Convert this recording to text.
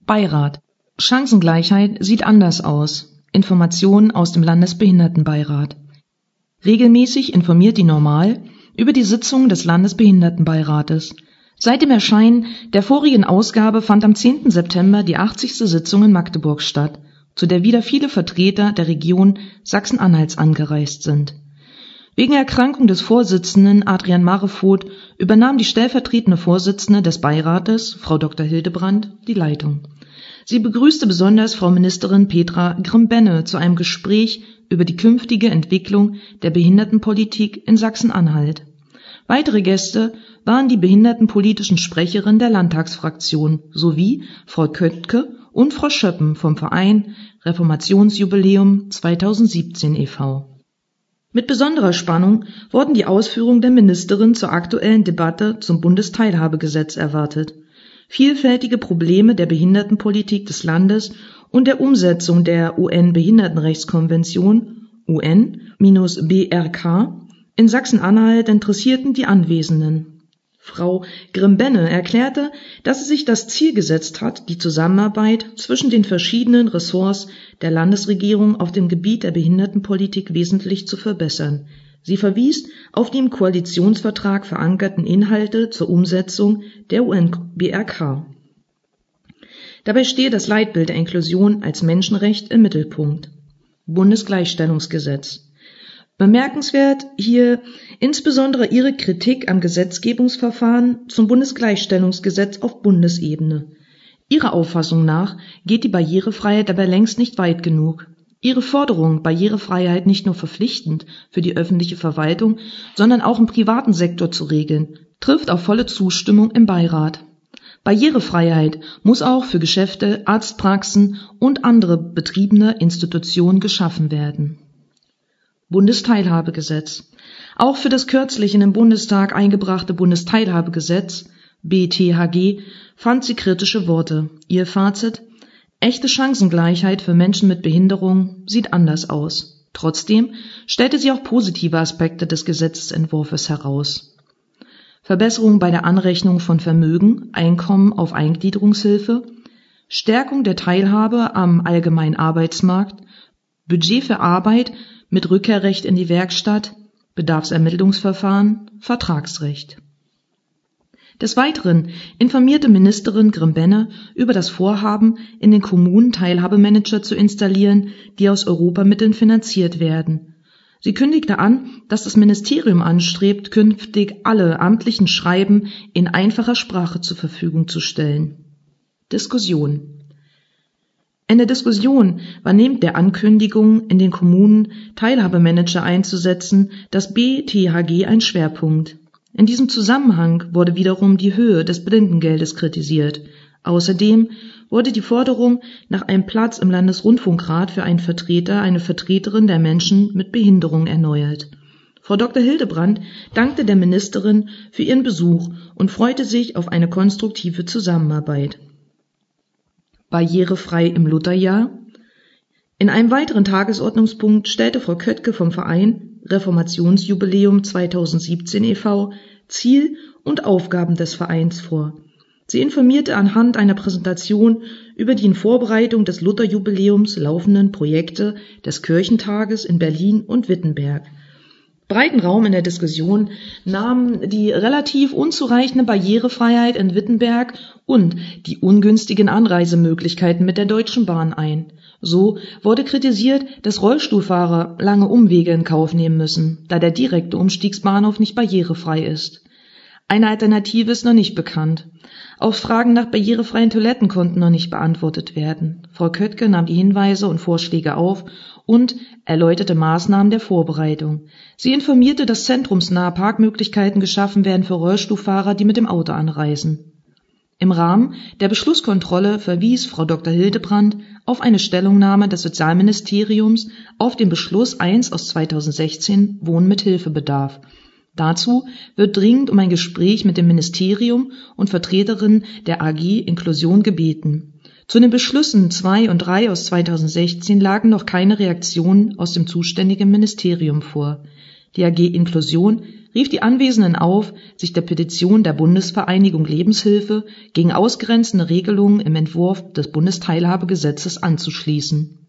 Beirat. Chancengleichheit sieht anders aus. Informationen aus dem Landesbehindertenbeirat. Regelmäßig informiert die Normal über die Sitzungen des Landesbehindertenbeirates. Seit dem Erscheinen der vorigen Ausgabe fand am 10. September die 80. Sitzung in Magdeburg statt, zu der wieder viele Vertreter der Region Sachsen-Anhalts angereist sind. Wegen Erkrankung des Vorsitzenden Adrian Marevoth übernahm die stellvertretende Vorsitzende des Beirates, Frau Dr. Hildebrandt, die Leitung. Sie begrüßte besonders Frau Ministerin Petra Grimm-Benne zu einem Gespräch über die künftige Entwicklung der Behindertenpolitik in Sachsen-Anhalt. Weitere Gäste waren die behindertenpolitischen Sprecherin der Landtagsfraktion sowie Frau Köttke und Frau Schöppen vom Verein Reformationsjubiläum 2017 e.V. Mit besonderer Spannung wurden die Ausführungen der Ministerin zur aktuellen Debatte zum Bundesteilhabegesetz erwartet. Vielfältige Probleme der Behindertenpolitik des Landes und der Umsetzung der UN-Behindertenrechtskonvention UN-BRK in Sachsen-Anhalt interessierten die Anwesenden. Frau Grimm-Benne erklärte, dass sie sich das Ziel gesetzt hat, die Zusammenarbeit zwischen den verschiedenen Ressorts der Landesregierung auf dem Gebiet der Behindertenpolitik wesentlich zu verbessern. Sie verwies auf die im Koalitionsvertrag verankerten Inhalte zur Umsetzung der UN-BRK. Dabei stehe das Leitbild der Inklusion als Menschenrecht im Mittelpunkt. Bundesgleichstellungsgesetz. Bemerkenswert hier insbesondere ihre Kritik am Gesetzgebungsverfahren zum Bundesgleichstellungsgesetz auf Bundesebene. Ihrer Auffassung nach geht die Barrierefreiheit dabei längst nicht weit genug. Ihre Forderung, Barrierefreiheit nicht nur verpflichtend für die öffentliche Verwaltung, sondern auch im privaten Sektor zu regeln, trifft auf volle Zustimmung im Beirat. Barrierefreiheit muss auch für Geschäfte, Arztpraxen und andere betriebene Institutionen geschaffen werden. Bundesteilhabegesetz. Auch für das kürzlich in den Bundestag eingebrachte Bundesteilhabegesetz, BTHG, fand sie kritische Worte. Ihr Fazit: Echte Chancengleichheit für Menschen mit Behinderung sieht anders aus. Trotzdem stellte sie auch positive Aspekte des Gesetzesentwurfs heraus. Verbesserung bei der Anrechnung von Vermögen, Einkommen auf Eingliederungshilfe, Stärkung der Teilhabe am allgemeinen Arbeitsmarkt, Budget für Arbeit mit Rückkehrrecht in die Werkstatt, Bedarfsermittlungsverfahren, Vertragsrecht. Des Weiteren informierte Ministerin Grimm-Benne über das Vorhaben, in den Kommunen Teilhabemanager zu installieren, die aus Europamitteln finanziert werden. Sie kündigte an, dass das Ministerium anstrebt, künftig alle amtlichen Schreiben in einfacher Sprache zur Verfügung zu stellen. Diskussion. In der Diskussion war neben der Ankündigung, in den Kommunen Teilhabemanager einzusetzen, das BTHG ein Schwerpunkt. In diesem Zusammenhang wurde wiederum die Höhe des Blindengeldes kritisiert. Außerdem wurde die Forderung nach einem Platz im Landesrundfunkrat für einen Vertreter, eine Vertreterin der Menschen mit Behinderung erneuert. Frau Dr. Hildebrandt dankte der Ministerin für ihren Besuch und freute sich auf eine konstruktive Zusammenarbeit. Barrierefrei im Lutherjahr. In einem weiteren Tagesordnungspunkt stellte Frau Köttke vom Verein Reformationsjubiläum 2017 e.V. Ziel und Aufgaben des Vereins vor. Sie informierte anhand einer Präsentation über die in Vorbereitung des Lutherjubiläums laufenden Projekte des Kirchentages in Berlin und Wittenberg. Breiten Raum in der Diskussion nahmen die relativ unzureichende Barrierefreiheit in Wittenberg und die ungünstigen Anreisemöglichkeiten mit der Deutschen Bahn ein. So wurde kritisiert, dass Rollstuhlfahrer lange Umwege in Kauf nehmen müssen, da der direkte Umstiegsbahnhof nicht barrierefrei ist. Eine Alternative ist noch nicht bekannt. Auch Fragen nach barrierefreien Toiletten konnten noch nicht beantwortet werden. Frau Köttke nahm die Hinweise und Vorschläge auf und erläuterte Maßnahmen der Vorbereitung. Sie informierte, dass zentrumsnahe Parkmöglichkeiten geschaffen werden für Rollstuhlfahrer, die mit dem Auto anreisen. Im Rahmen der Beschlusskontrolle verwies Frau Dr. Hildebrandt auf eine Stellungnahme des Sozialministeriums auf den Beschluss 1 aus 2016 Wohnen mit Hilfebedarf. Dazu wird dringend um ein Gespräch mit dem Ministerium und Vertreterinnen der AG Inklusion gebeten. Zu den Beschlüssen 2 und 3 aus 2016 lagen noch keine Reaktionen aus dem zuständigen Ministerium vor. Die AG Inklusion rief die Anwesenden auf, sich der Petition der Bundesvereinigung Lebenshilfe gegen ausgrenzende Regelungen im Entwurf des Bundesteilhabegesetzes anzuschließen.